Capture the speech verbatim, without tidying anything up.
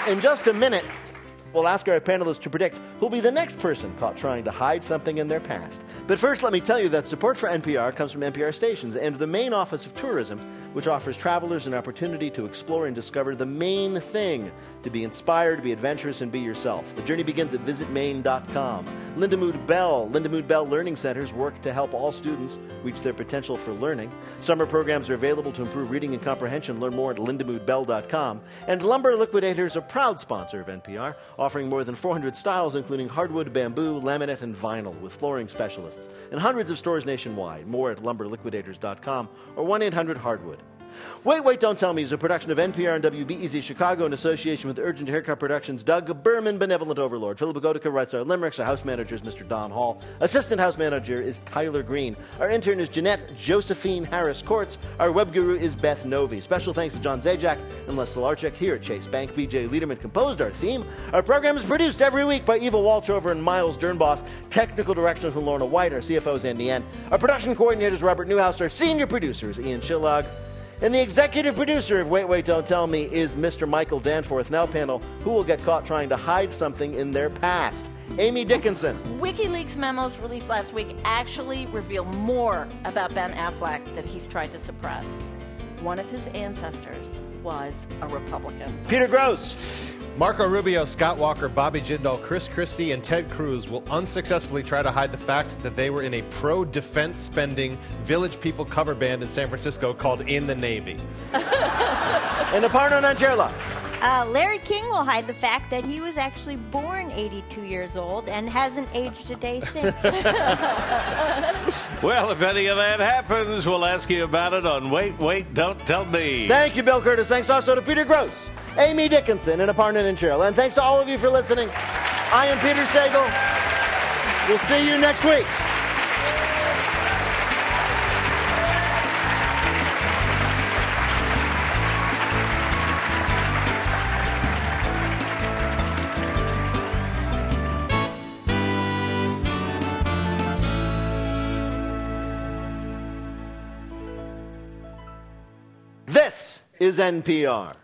In just a minute, we'll ask our panelists to predict who'll be the next person caught trying to hide something in their past. But first, let me tell you that support for N P R comes from N P R stations and the Maine Office of Tourism, which offers travelers an opportunity to explore and discover the Maine thing, to be inspired, to be adventurous, and be yourself. The journey begins at visit maine dot com. Lindamood Bell. Lindamood Bell Learning Centers work to help all students reach their potential for learning. Summer programs are available to improve reading and comprehension. Learn more at lindamood bell dot com. And Lumber Liquidators, a proud sponsor of N P R, offering more than four hundred styles, including hardwood, bamboo, laminate, and vinyl, with flooring specialists in hundreds of stores nationwide. More at lumber liquidators dot com or one eight hundred hardwood. Wait, Wait, Don't Tell Me is a production of N P R and W B E Z Chicago in association with Urgent Haircut Productions. Doug Berman, Benevolent Overlord. Philip Agotica writes our limericks. Our house manager is Mister Don Hall. Assistant house manager is Tyler Green. Our intern is Jeanette Josephine Harris Courts. Our web guru is Beth Novi. Special thanks to John Zajac and Les Larchek here at Chase Bank. B J Liederman composed our theme. Our program is produced every week by Eva Walchover and Miles Dernboss. Technical direction from Lorna White. Our C F O is Andy Yen. Our production coordinator is Robert Newhouse. Our senior producer is Ian Chillog. And the executive producer of Wait, Wait, Don't Tell Me is Mister Michael Danforth. Now, panel, who will get caught trying to hide something in their past? Amy Dickinson. WikiLeaks memos released last week actually reveal more about Ben Affleck that he's tried to suppress. One of his ancestors was a Republican. Peter Grosz. Marco Rubio, Scott Walker, Bobby Jindal, Chris Christie, and Ted Cruz will unsuccessfully try to hide the fact that they were in a pro-defense spending Village People cover band in San Francisco called In the Navy. And Aparna Nancherla. Uh, Larry King will hide the fact that he was actually born eighty-two years old and hasn't aged a day since. Well, if any of that happens, we'll ask you about it on Wait, Wait, Don't Tell Me. Thank you, Bill Curtis. Thanks also to Peter Grosz, Amy Dickinson, and Aparna Nancherla. And thanks to all of you for listening. I am Peter Sagal. We'll see you next week. This is N P R.